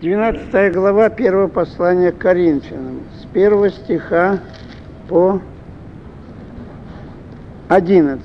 12 глава 1 послания к Коринфянам, с 1 стиха по 11.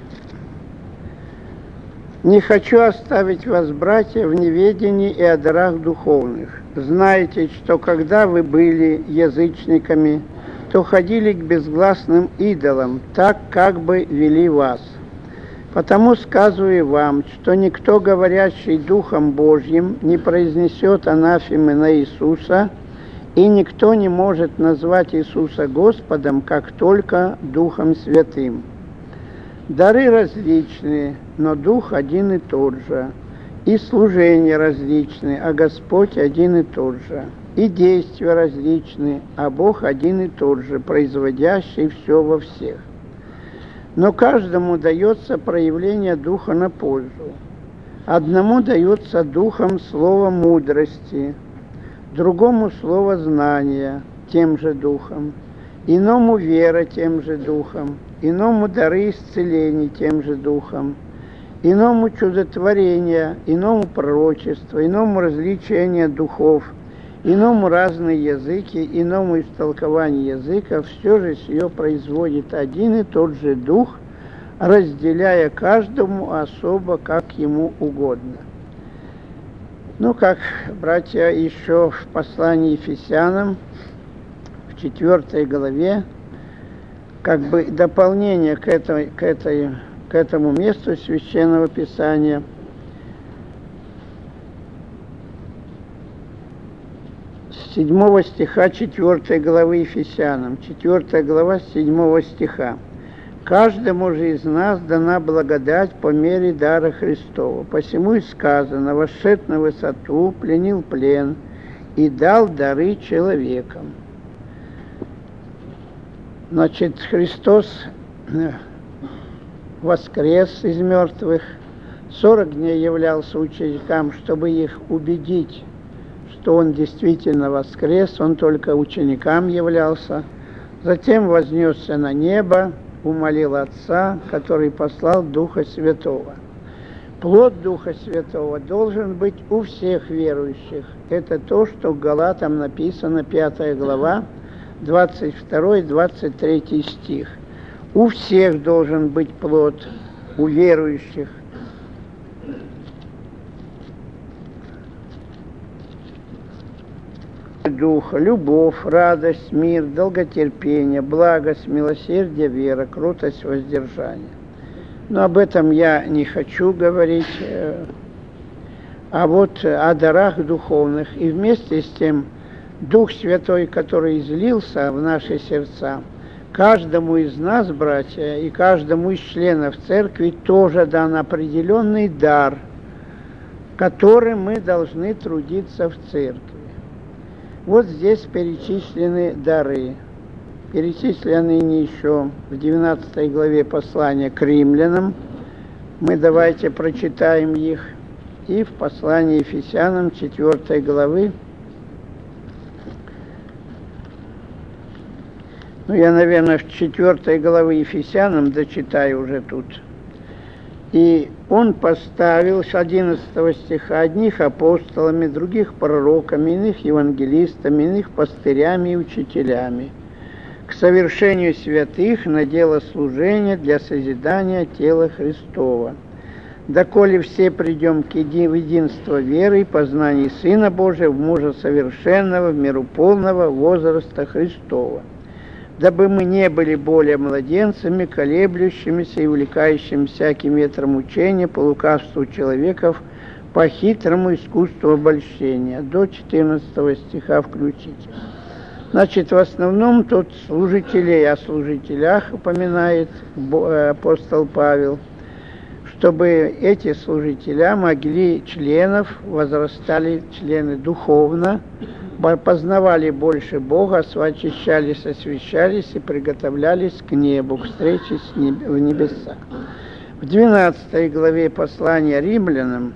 «Не хочу оставить вас, братья, в неведении и о дарах духовных. Знаете, что когда вы были язычниками, то ходили к безгласным идолам, так как бы вели вас. Потому сказываю вам, что никто, говорящий Духом Божьим, не произнесет анафемы на Иисуса, и никто не может назвать Иисуса Господом, как только Духом Святым. Дары различные, но Дух один и тот же, и служения различные, а Господь один и тот же, и действия различные, а Бог один и тот же, производящий все во всех. Но каждому дается проявление Духа на пользу. Одному дается Духом слово мудрости, другому слово знания тем же Духом, иному вера тем же Духом, иному дары исцелений тем же Духом, иному чудотворения, иному пророчество, иному различение духов, иному разные языки, иному истолкование языков. Все же сие производит один и тот же Дух, разделяя каждому особо, как ему угодно». Ну, как, братья, еще в послании Ефесянам, в 4 главе, как бы дополнение к этому месту Священного Писания, с 7 стиха 4 главы Ефесянам, 4 глава с 7 стиха. «Каждому же из нас дана благодать по мере дара Христова. Посему и сказано: вошед на высоту, пленил плен и дал дары человекам». Значит, Христос воскрес из мертвых, 40 дней являлся ученикам, чтобы их убедить, что Он действительно воскрес, Он только ученикам являлся. Затем вознесся на небо, умолил Отца, который послал Духа Святого. Плод Духа Святого должен быть у всех верующих. Это то, что в Галатам написано, 5 глава, 22-23 стих. У всех должен быть плод, у верующих. Духа, любовь, радость, мир, долготерпение, благость, милосердие, вера, кротость, воздержание. Но об этом я не хочу говорить. А вот о дарах духовных. И вместе с тем Дух Святой, который излился в наши сердца, каждому из нас, братья, и каждому из членов церкви тоже дан определенный дар, которым мы должны трудиться в церкви. Вот здесь перечислены дары. Перечислены они еще в 12 главе послания к римлянам. Мы давайте прочитаем их. И в послании Ефесянам 4 главы. Я, наверное, в 4 главы Ефесянам дочитаю уже тут. «И он поставил, с 11 стиха, одних апостолами, других пророками, иных евангелистами, иных пастырями и учителями, к совершению святых на дело служения для созидания тела Христова. Доколе все придем в единство веры и познании Сына Божия, в мужа совершенного, в меру полного возраста Христова, дабы мы не были более младенцами, колеблющимися и увлекающими всяким ветром учения по лукавству человеков, по хитрому искусству обольщения», до 14 стиха включительно. Значит, в основном тут служителей, о служителях упоминает апостол Павел, чтобы эти служителя могли членов, возрастали члены духовно, познавали больше Бога, очищались, освящались и приготовлялись к небу, к встрече в небесах. В 12 главе послания римлянам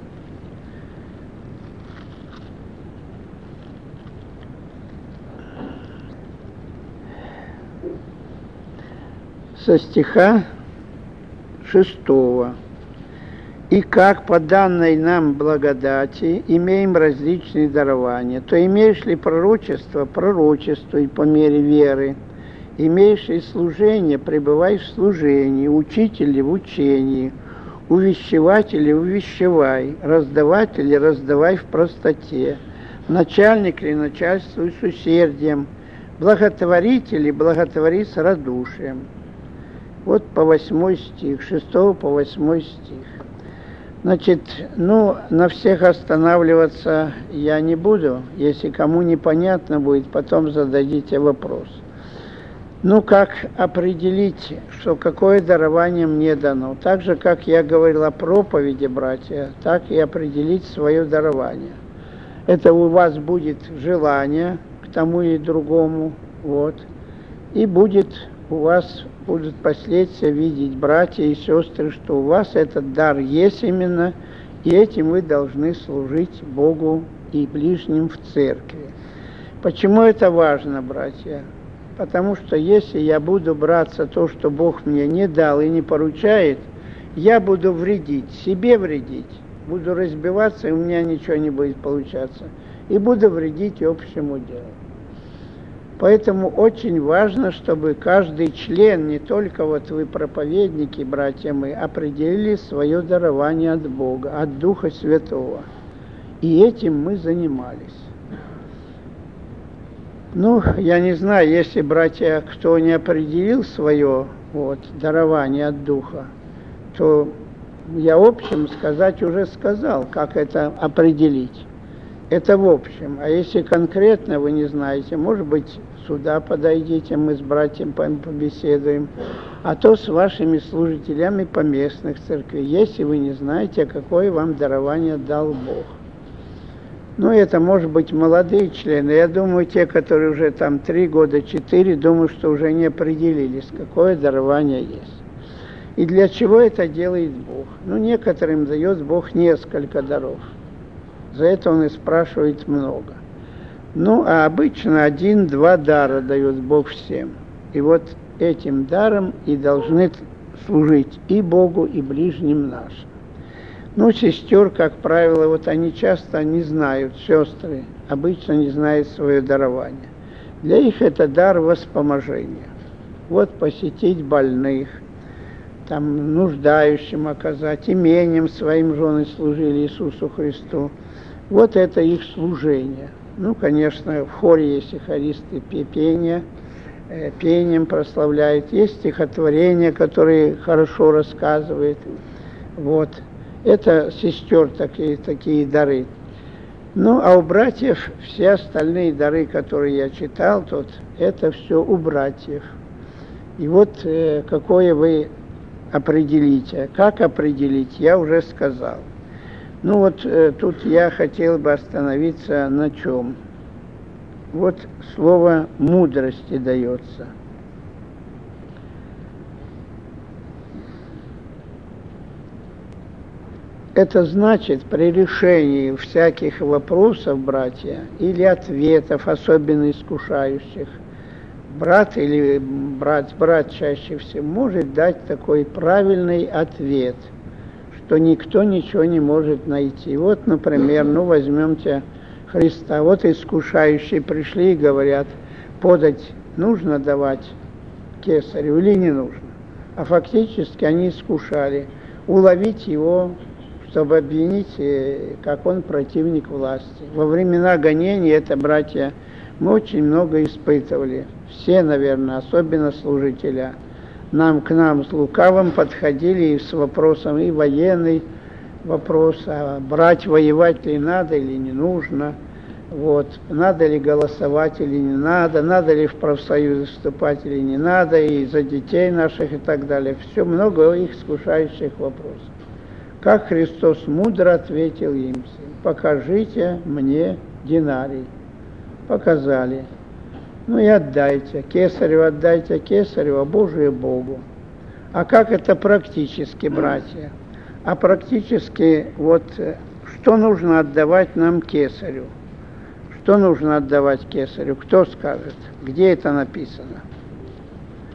со стиха 6. И как по данной нам благодати имеем различные дарования, то имеешь ли пророчество, пророчествуй по мере веры, имеешь ли служение, пребывай в служении, учитель ли в учении, увещеватель ли увещевай, раздаватель ли раздавай в простоте, начальник ли начальствуй с усердием, благотворитель ли благотвори с радушием. Вот по 8 стих, 6 по 8 стих. Значит, на всех останавливаться я не буду. Если кому непонятно будет, потом зададите вопрос. Как определить, что какое дарование мне дано? Так же, как я говорил о проповеди, братья, так и определить свое дарование. Это у вас будет желание к тому и другому, и у вас будут последствия видеть, братья и сестры, что у вас этот дар есть именно, и этим вы должны служить Богу и ближним в церкви. Почему это важно, братья? Потому что если я буду браться то, что Бог мне не дал и не поручает, я буду вредить, себе вредить, буду разбиваться, и у меня ничего не будет получаться, и буду вредить общему делу. Поэтому очень важно, чтобы каждый член, не только вы проповедники, братья мы, определили свое дарование от Бога, от Духа Святого. И этим мы занимались. Я не знаю, если, братья, кто не определил свое дарование от Духа, то я в общем сказать уже сказал, как это определить. Это в общем. А если конкретно вы не знаете, может быть, сюда подойдите, мы с братьями побеседуем, а то с вашими служителями поместных церквей, если вы не знаете, какое вам дарование дал Бог. Это может быть молодые члены. Я думаю, те, которые уже 3 года, 4, думаю, что уже не определились, какое дарование есть. И для чего это делает Бог? Некоторым дает Бог несколько даров. За это Он и спрашивает много. А обычно 1-2 дара дает Бог всем. И этим даром и должны служить и Богу, и ближним нашим. Сестер, как правило, они часто не знают, сестры обычно не знают свое дарование. Для них это дар воспоможения. Посетить больных, нуждающим оказать, имением своим жены служили Иисусу Христу. Это их служение. Конечно, в хоре есть и хористы пением прославляют, есть стихотворения, которые хорошо рассказывают. Это сестер такие дары. А у братьев все остальные дары, которые я читал тут, это все у братьев. И какое вы определите. Как определить, я уже сказал. Тут я хотел бы остановиться на чем. Слово мудрости дается. Это значит, при решении всяких вопросов, братья, или ответов, особенно искушающих, брат чаще всего может дать такой правильный ответ, что никто ничего не может найти. Например, возьмемте Христа. Искушающие пришли и говорят, подать нужно давать кесарю или не нужно. А фактически они искушали уловить его, чтобы обвинить, как он противник власти. Во времена гонений это, братья, мы очень много испытывали. Все, наверное, особенно служителя. К нам с лукавым подходили с вопросом и военный вопрос, а брать, воевать ли надо или не нужно, надо ли голосовать или не надо ли в профсоюзы вступать или не надо, и за детей наших и так далее. Все много их искушающих вопросов. Как Христос мудро ответил им: покажите мне динарий. Показали. И отдайте. Кесарю отдайте кесарю, а Божие Богу. А как это практически, братья? А практически, что нужно отдавать нам кесарю? Что нужно отдавать кесарю? Кто скажет? Где это написано?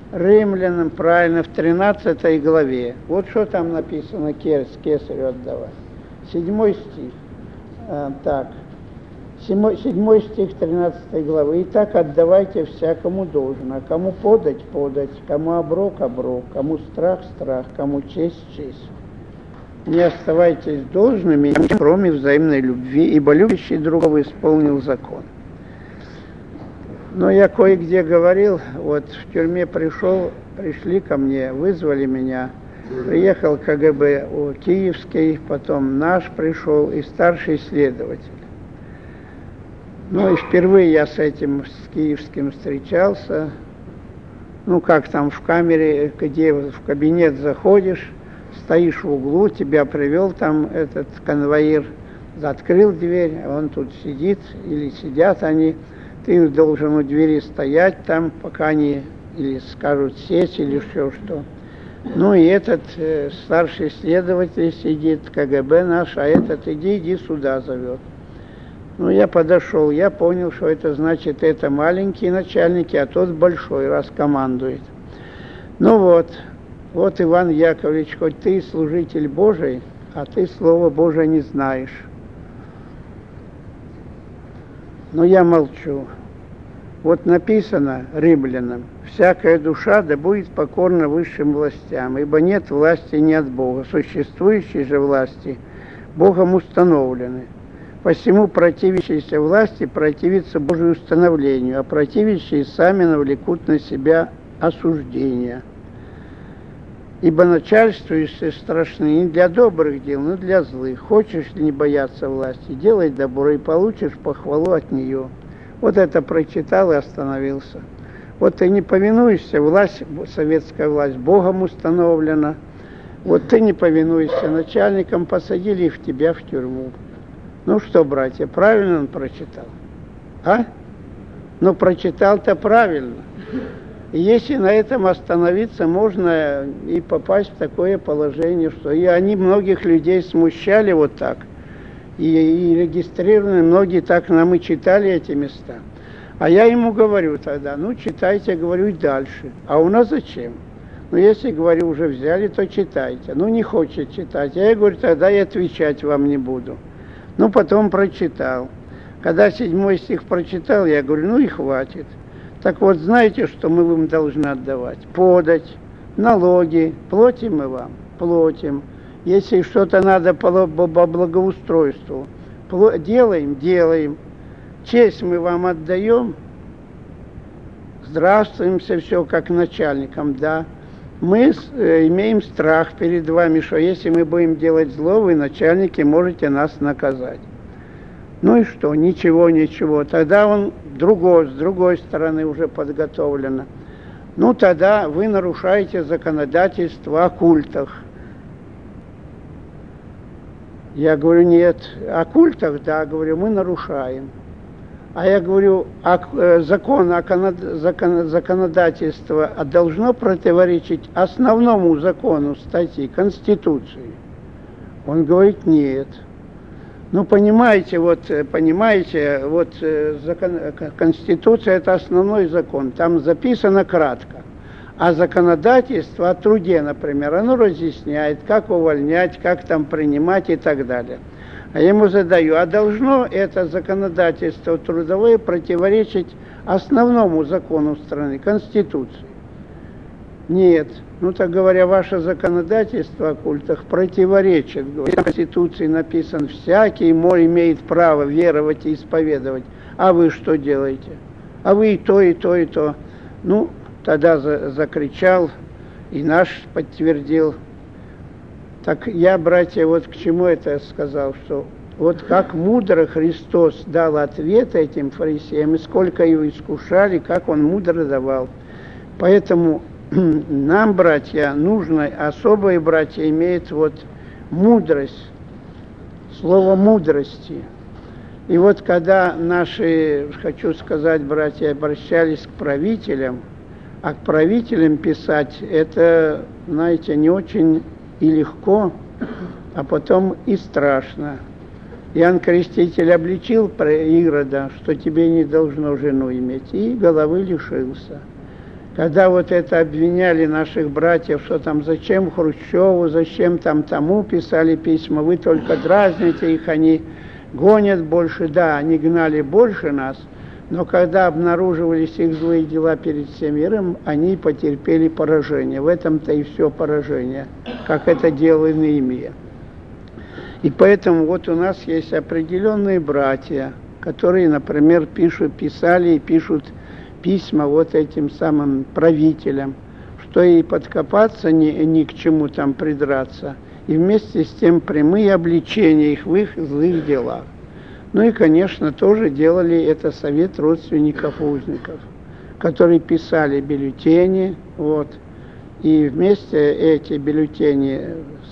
Римлянам, правильно, в 13 главе. Вот что там написано, кесарю отдавать. 7 стих. Так. 7 стих 13 главы. «Итак, отдавайте всякому должно, кому подать, подать, кому оброк, оброк, кому страх, страх, кому честь, честь. Не оставайтесь должными, кроме взаимной любви, ибо любящий другого исполнил закон». Но я кое-где говорил, вот в тюрьме пришли ко мне, вызвали меня, приехал КГБ киевский, потом наш пришел и старший следователь. Ну и впервые я с киевским встречался. Ну как там в камере, где в кабинет заходишь, стоишь в углу, тебя привел там этот конвоир, открыл дверь, он тут сидит или сидят они, ты должен у двери стоять там, пока они или скажут сесть или еще что. Ну и этот старший следователь сидит, КГБ наш, а этот иди сюда зовет. Ну, я подошел, я понял, что это значит, это маленькие начальники, а тот большой, раз командует. Ну вот Иван Яковлевич, хоть ты служитель Божий, а ты Слово Божие не знаешь. Но я молчу. Вот написано Римлянам: «Всякая душа да будет покорна высшим властям, ибо нет власти не от Бога, существующие же власти Богом установлены. Посему противящиеся власти противятся Божию установлению, а противящие сами навлекут на себя осуждение. Ибо начальствующие страшны не для добрых дел, но для злых. Хочешь ли не бояться власти, делай добро и получишь похвалу от нее». Вот это прочитал и остановился. Вот ты не повинуешься, власть, советская власть Богом установлена. Вот ты не повинуешься начальникам, посадили их тебя в тюрьму. Ну что, братья, правильно он прочитал? А? Ну, прочитал-то правильно. И если на этом остановиться, можно и попасть в такое положение, что и они многих людей смущали вот так. И регистрированы, многие так нам и читали эти места. А я ему говорю тогда, ну, читайте, говорю, и дальше. А у нас зачем? Ну, если, говорю, уже взяли, то читайте. Ну, не хочет читать. Я говорю, тогда и отвечать вам не буду. Ну, потом прочитал. Когда 7 стих прочитал, я говорю, ну и хватит. Так вот, знаете, что мы вам должны отдавать? Подать, налоги, платим мы вам? Платим. Если что-то надо по благоустройству, делаем. Честь мы вам отдаем, здравствуемся, все как начальникам, да. Мы имеем страх перед вами, что если мы будем делать зло, вы, начальники, можете нас наказать. Ну и что? Ничего. Тогда он с другой стороны уже подготовлено. Ну тогда вы нарушаете законодательство о культах. Я говорю, нет, о культах, да, говорю, мы нарушаем. А я говорю, законодательство должно противоречить основному закону статьи Конституции. Он говорит, нет. Ну, понимаете, Конституция – это основной закон, там записано кратко. А законодательство о труде, например, оно разъясняет, как увольнять, как там принимать и так далее. А я ему задаю, а должно это законодательство трудовое противоречить основному закону страны, Конституции? Нет. Ну, так говоря, ваше законодательство о культах противоречит. В Конституции написано, всякий имеет право веровать и исповедовать. А вы что делаете? А вы и то, и то, и то. Ну, тогда закричал, и наш подтвердил. Так я, братья, вот к чему это сказал, что вот как мудро Христос дал ответ этим фарисеям, и сколько его искушали, как он мудро давал. Поэтому нам, братья, нужно, особые братья имеют вот мудрость, слово мудрости. И вот когда наши, хочу сказать, братья, обращались к правителям, а к правителям писать, это, знаете, не очень и легко, а потом и страшно. Иоанн Креститель обличил Ирода, что тебе не должно жену иметь, и головы лишился. Когда вот это обвиняли наших братьев, что там зачем Хрущеву, зачем там тому писали письма, вы только дразните их, они гонят больше, да, они гнали больше нас, но когда обнаруживались их злые дела перед всем миром, они потерпели поражение. В этом-то и все поражение, как это делал Неемия. И поэтому вот у нас есть определенные братья, которые, например, писали и пишут письма вот этим самым правителям, что и подкопаться ни к чему там придраться, и вместе с тем прямые обличения их в их злых делах. Ну и, конечно, тоже делали это совет родственников узников, которые писали бюллетени, вот, и вместе эти бюллетени,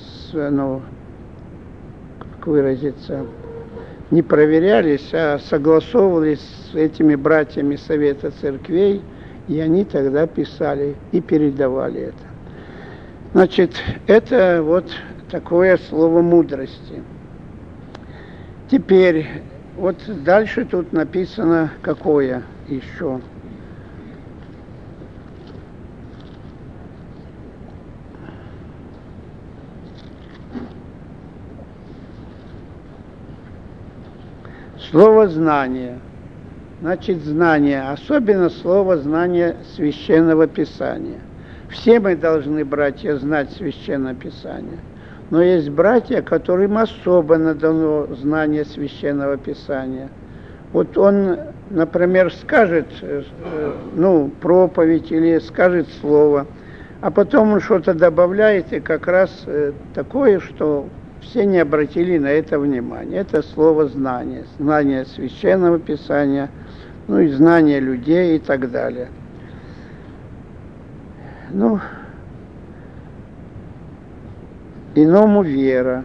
как выразиться, не проверялись, а согласовывались с этими братьями Совета Церквей, и они тогда писали и передавали это. Значит, это вот такое слово мудрости. Теперь, вот дальше тут написано какое еще. Слово «знание». Значит, знание, особенно слово «знание» Священного Писания. Все мы должны, братья, знать Священное Писание. Но есть братья, которым особенно дано знание Священного Писания. Вот он, например, скажет, проповедь или скажет слово, а потом он что-то добавляет, и как раз такое, что все не обратили на это внимание. Это слово «знание». Знание Священного Писания, ну и знание людей и так далее. Ну, иному вера.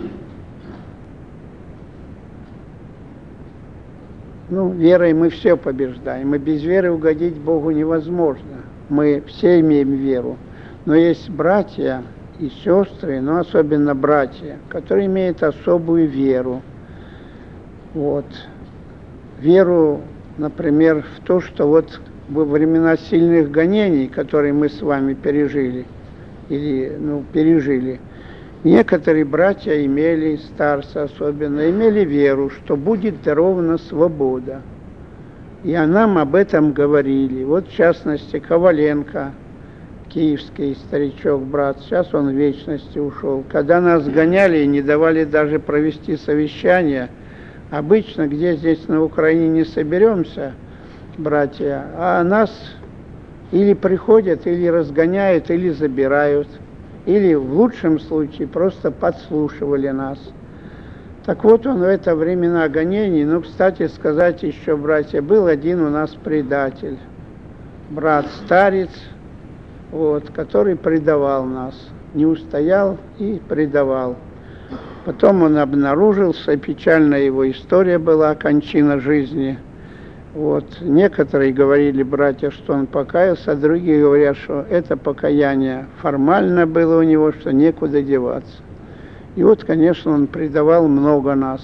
Ну, верой мы все побеждаем, и без веры угодить Богу невозможно. Мы все имеем веру. Но есть братья и сестры, но особенно братья, которые имеют особую веру. Вот. Веру, например, в то, что вот во времена сильных гонений, которые мы с вами пережили, некоторые братья имели, старцы особенно, имели веру, что будет дарована свобода. И нам об этом говорили. Вот, в частности, Коваленко, киевский старичок, брат, сейчас он в вечности ушел. Когда нас гоняли и не давали даже провести совещание, обычно, где здесь на Украине не соберемся, братья, а нас или приходят, или разгоняют, или забирают, или в лучшем случае просто подслушивали нас. Так вот, он в это времена гонений, кстати сказать еще, братья, был один у нас предатель, брат-старец, вот, который предавал нас, не устоял и предавал. Потом он обнаружился, печальная его история была, кончина жизни. Вот. Некоторые говорили, братья, что он покаялся, а другие говорят, что это покаяние формально было у него, что некуда деваться. И вот, конечно, он предавал много нас.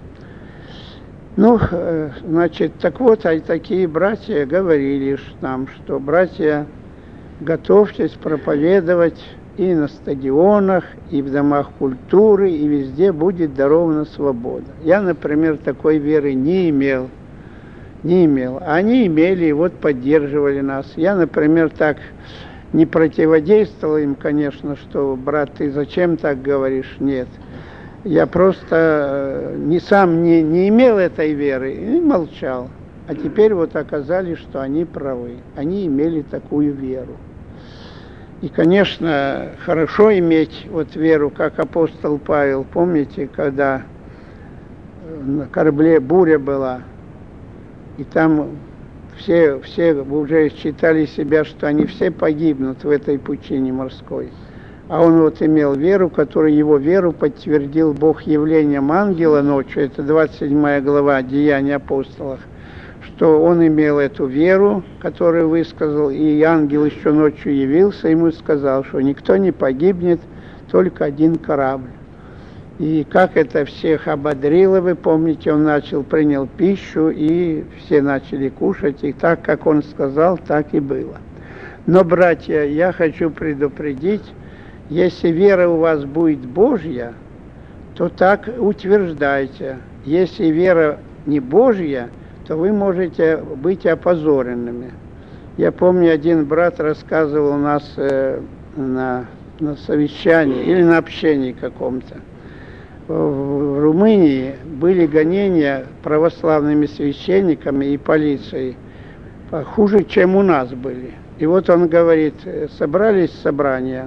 Значит, так вот, такие братья говорили нам, что, братья, готовьтесь проповедовать и на стадионах, и в домах культуры, и везде будет дарована свобода. Я, например, такой веры не имел. Они имели и вот поддерживали нас. Я, например, так не противодействовал им, конечно, что, брат, ты зачем так говоришь? Нет. Я просто сам не имел этой веры и молчал. А теперь вот оказалось, что они правы. Они имели такую веру. И, конечно, хорошо иметь вот веру, как апостол Павел. Помните, когда на корабле буря была, и там все уже считали себя, что они все погибнут в этой пучине морской. А он вот имел веру, которую его веру подтвердил Бог явлением ангела ночью. Это 27 глава Деяний апостолов. Что он имел эту веру, которую высказал, и ангел еще ночью явился, ему сказал, что никто не погибнет, только один корабль. И как это всех ободрило, вы помните, он принял пищу, и все начали кушать, и так, как он сказал, так и было. Но, братья, я хочу предупредить, если вера у вас будет Божья, то так утверждайте. Если вера не Божья, то вы можете быть опозоренными. Я помню, один брат рассказывал у нас на совещании или на общении каком-то. В Румынии были гонения православными священниками и полицией, хуже, чем у нас были. И вот он говорит, собрались собрания,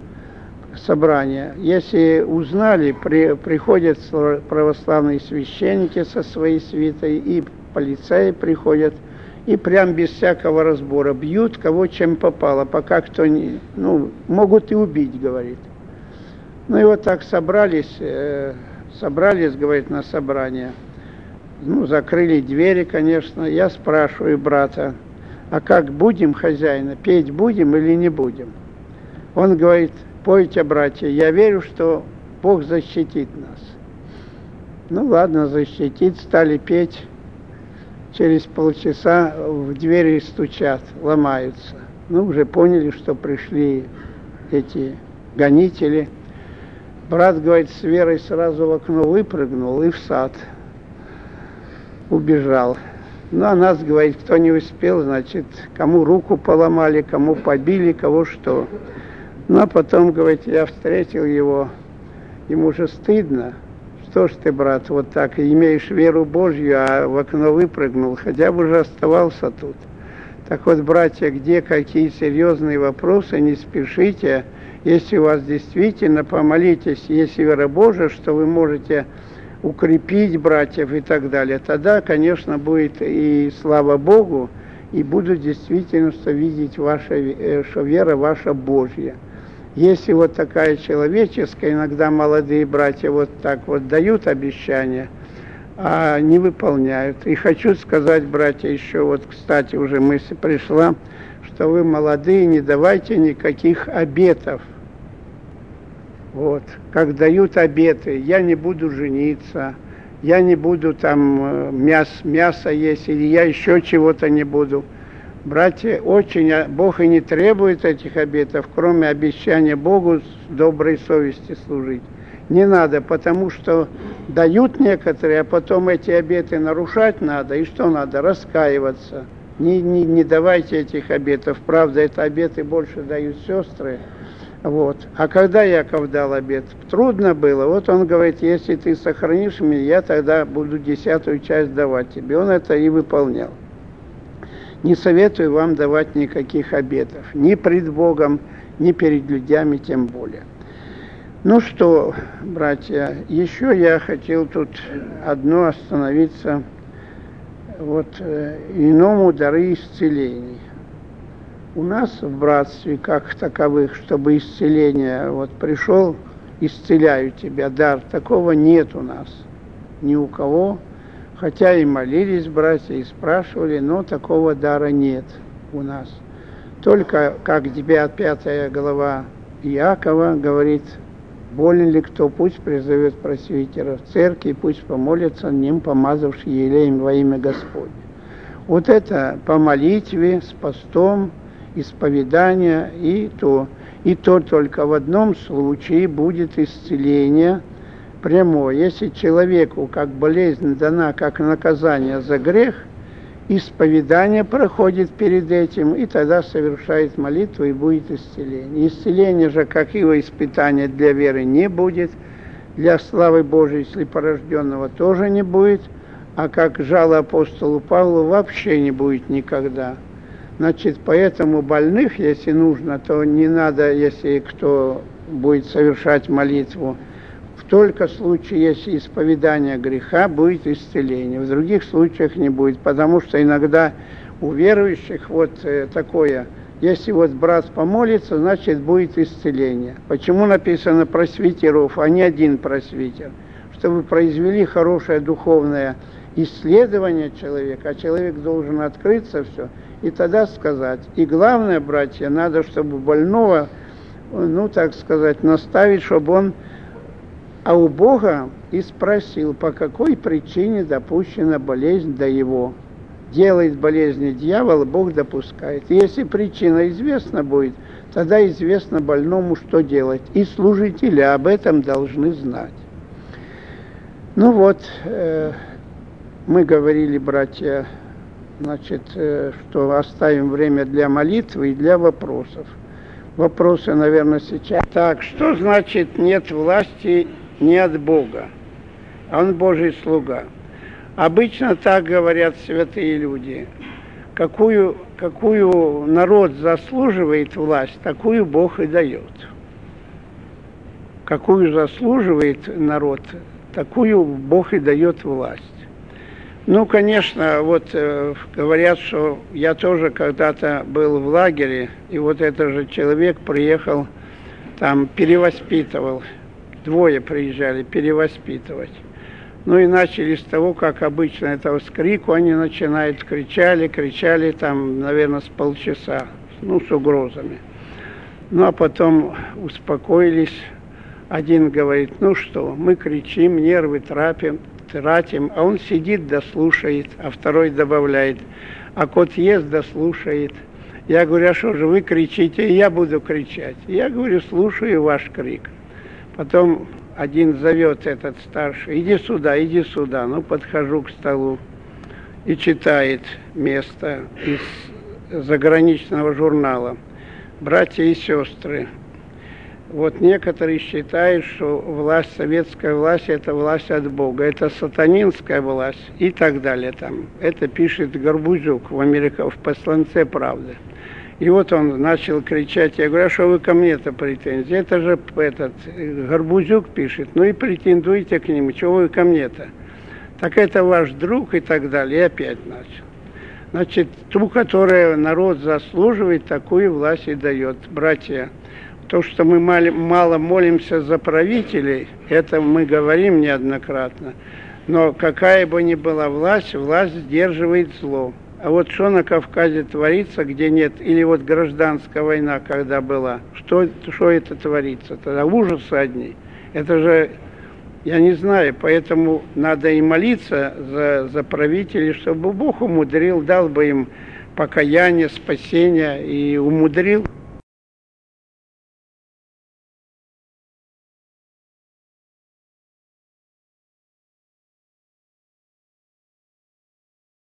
если узнали, приходят православные священники со своей свитой, и полицаи приходят, и прям без всякого разбора бьют, кого чем попало, пока кто не... могут и убить, говорит. И вот так собрались, говорит, на собрание. Закрыли двери, конечно. Я спрашиваю брата, а как будем, хозяина, петь будем или не будем? Он говорит, пойте, братья, я верю, что Бог защитит нас. Ладно, защитит, стали петь. Через полчаса в двери стучат, ломаются. Уже поняли, что пришли эти гонители. Брат, говорит, с верой сразу в окно выпрыгнул и в сад убежал. А нас, говорит, кто не успел, значит, кому руку поломали, кому побили, кого что. А потом, говорит, я встретил его, ему же стыдно. Что ж ты, брат, вот так, имеешь веру Божью, а в окно выпрыгнул, хотя бы уже оставался тут. Так вот, братья, где какие серьезные вопросы, не спешите. Если у вас действительно, помолитесь, если вера Божия, что вы можете укрепить братьев и так далее, тогда, конечно, будет и слава Богу, и будут действительно, что видеть что вера ваша Божья. Если вот такая человеческая, иногда молодые братья вот так вот дают обещания, а не выполняют. И хочу сказать, братья, еще вот, кстати, уже мысль пришла, что вы молодые, не давайте никаких обетов. Вот, как дают обеты, я не буду жениться, я не буду там мясо есть, или я еще чего-то не буду. Братья, Бог и не требует этих обетов, кроме обещания Богу с доброй совести служить. Не надо, потому что дают некоторые, а потом эти обеты нарушать надо. И что надо? Раскаиваться. Не давайте этих обетов. Правда, это обеты больше дают сестры. Вот. А когда Яков дал обет, трудно было. Вот он говорит, если ты сохранишь меня, я тогда буду 10-ю часть давать тебе. Он это и выполнял. Не советую вам давать никаких обетов. Ни пред Богом, ни перед людьми, тем более. Что, братья, еще я хотел тут одно остановиться. Вот иному дары исцелений. У нас в братстве, как таковых, чтобы исцеление, вот пришел, исцеляю тебя, дар, такого нет у нас. Ни у кого. Хотя и молились братья, и спрашивали, но такого дара нет у нас. Только, как 5 глава Иакова говорит, болен ли кто, пусть призовет пресвитера в церкви, пусть помолится ним, помазавший елеем во имя Господне. Вот это по молитве, с постом, исповедание, и то только в одном случае будет исцеление прямое. Если человеку как болезнь дана, как наказание за грех, исповедание проходит перед этим, и тогда совершает молитву, и будет исцеление. Исцеление же, как его испытание для веры, не будет, для славы Божией слепорожденного тоже не будет, а как жало апостолу Павлу, вообще не будет никогда. Значит, поэтому больных, если нужно, то не надо, если кто будет совершать молитву, только в случае, если исповедание греха, будет исцеление. В других случаях не будет, потому что иногда у верующих вот такое, если вот брат помолится, значит будет исцеление. Почему написано просвитеров, а не один просвитер? Чтобы произвели хорошее духовное исследование человека, а человек должен открыться все, и тогда сказать. И главное, братья, надо, чтобы больного, так сказать, наставить, чтобы он у Бога и спросил, по какой причине допущена болезнь до его. делает болезни дьявола, Бог допускает. И если причина известна будет, тогда известно больному, что делать. И служители об этом должны знать. Ну вот, мы говорили, братья, значит, что оставим время для молитвы и для вопросов. Вопросы, наверное, сейчас. Так, что значит нет власти не от Бога? Он Божий слуга. Обычно так говорят святые люди. Какую народ заслуживает власть, такую Бог и дает. Какую заслуживает народ, такую Бог и дает власть. Ну, конечно, вот говорят, что я тоже когда-то был в лагере, и вот этот же человек приехал, там перевоспитывал. 2 приезжали перевоспитывать. Ну и начали с того, как обычно, этого с крику, они начинают, кричали там, наверное, с полчаса, ну, с угрозами. Ну, а потом успокоились. Один говорит, ну что, мы кричим, нервы тратим, а он сидит да слушает, а второй добавляет, а кот ест да слушает. Я говорю, а что же вы кричите, и я буду кричать. Я говорю, слушаю ваш крик. Потом один зовет этот старший, иди сюда. Ну, подхожу к столу и читает место из заграничного журнала. Братья и сестры, вот некоторые считают, что власть, советская власть, это власть от Бога, это сатанинская власть и так далее. Там. Это пишет Горбузюк в посланце «Правды». И вот он начал кричать, я говорю, а что вы ко мне-то претензии? Это же Горбузюк пишет, ну и претендуйте к нему, чего вы ко мне-то? Так это ваш друг и так далее. И опять начал. Значит, ту, которую народ заслуживает, такую власть и дает. Братья, то, что мы мало молимся за правителей, это мы говорим неоднократно. Но какая бы ни была власть, власть сдерживает зло. А вот что на Кавказе творится, где нет, или вот гражданская война, когда была, что это творится? Тогда ужасы одни. Это же, я не знаю, поэтому надо и молиться за правителей, чтобы Бог умудрил, дал бы им покаяние, спасение и умудрил